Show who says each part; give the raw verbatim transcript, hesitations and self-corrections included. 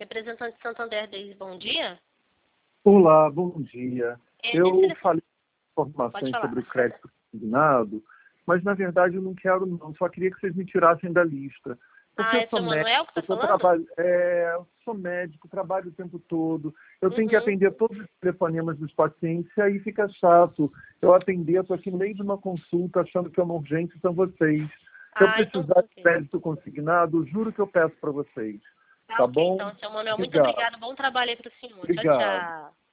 Speaker 1: Representante de Santander, Deise, bom dia.
Speaker 2: Olá, bom dia.
Speaker 1: É,
Speaker 2: Eu
Speaker 1: telefone...
Speaker 2: falei informações sobre o crédito consignado, mas na verdade eu não quero não, só queria que vocês me tirassem da lista. Porque
Speaker 1: Ah,
Speaker 2: eu
Speaker 1: é
Speaker 2: sou
Speaker 1: seu
Speaker 2: médico,
Speaker 1: Manuel que está
Speaker 2: eu,
Speaker 1: falando?
Speaker 2: trabalho, é, eu sou médico, trabalho o tempo todo, eu tenho que
Speaker 1: Uhum.
Speaker 2: atender todos os telefonemas dos pacientes, e aí fica chato. Eu atender, estou aqui no meio de uma consulta, achando que é uma urgência, são vocês. Se eu
Speaker 1: Ah, então
Speaker 2: precisar de
Speaker 1: ok.
Speaker 2: crédito consignado, juro que eu peço para vocês.
Speaker 1: Tá
Speaker 2: Tá
Speaker 1: ok,
Speaker 2: bom?
Speaker 1: então, seu Manuel. Muito
Speaker 2: Obrigado.
Speaker 1: obrigada. Bom trabalho aí para o senhor. Tchau,
Speaker 2: Obrigado.
Speaker 1: tchau.